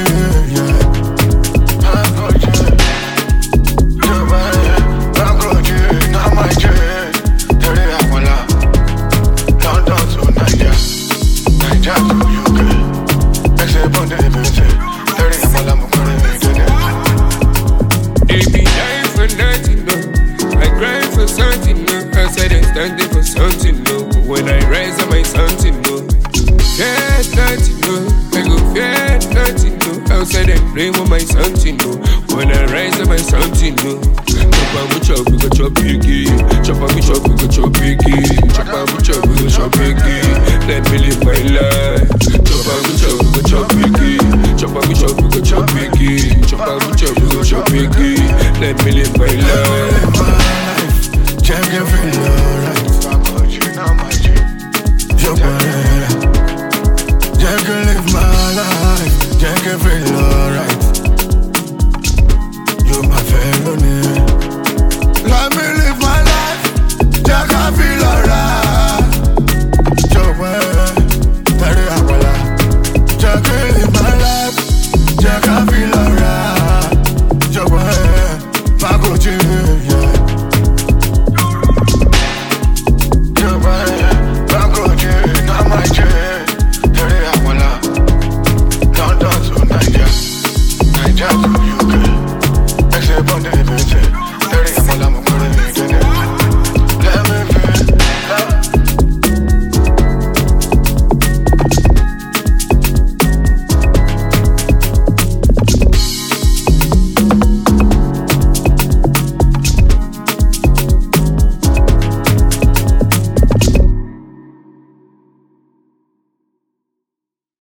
Standing for something, no. When I rise, I might something, no. Fear nothing, no. I go fear nothing, no. Outside I play with my something, no. When I rise, I might something, no. Chop on me chop, we go chop biggie. Chop on me chop, we go chop biggie. Chop on me chop, we go chop biggie. Let me live my life. Chop on me chop, we go chop biggie. Chop on me chop, we go chop biggie. Chop on me chop, we go chop biggie. Let me live my life. Check every alright. Jack can live my life. Jack can feel